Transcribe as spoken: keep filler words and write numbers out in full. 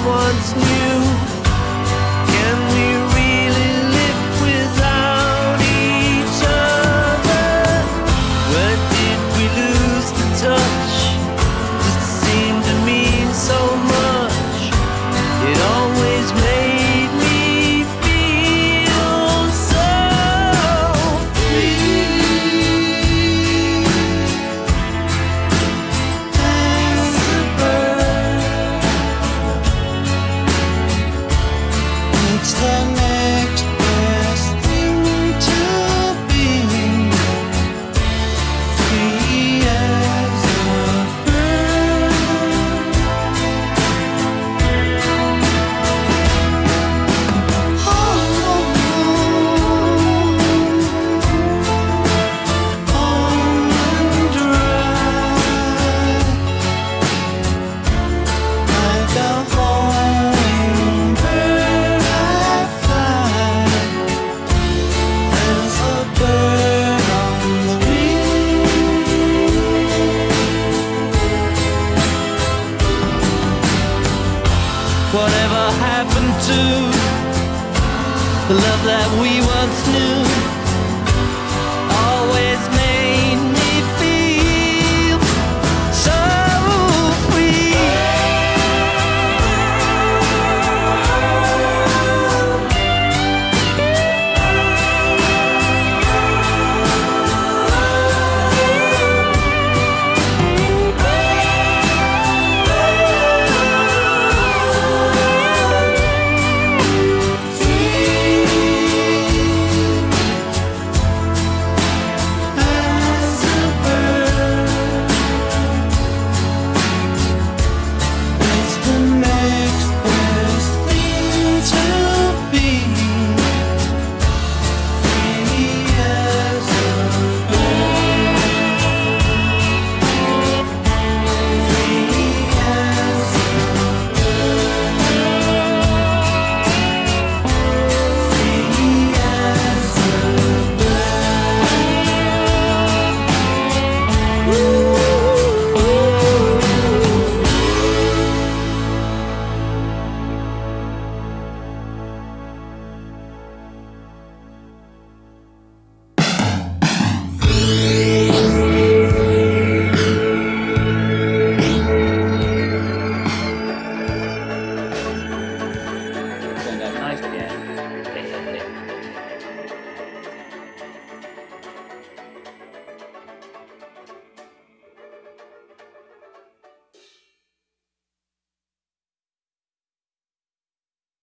once knew. Can we really live without each other? Where did we lose the touch? Does it seem to mean so much? It always made me feel so free. As a bird, it's the next best thing to being free as a bird. Oh, on and dry, like a hummingbird I fly, as a bird on the wing. Whatever happened to the love that we once knew? Always made me feel so free. As a bird, it's the next best thing to being free as a bird. Free as a bird. Free as a Going down nice again.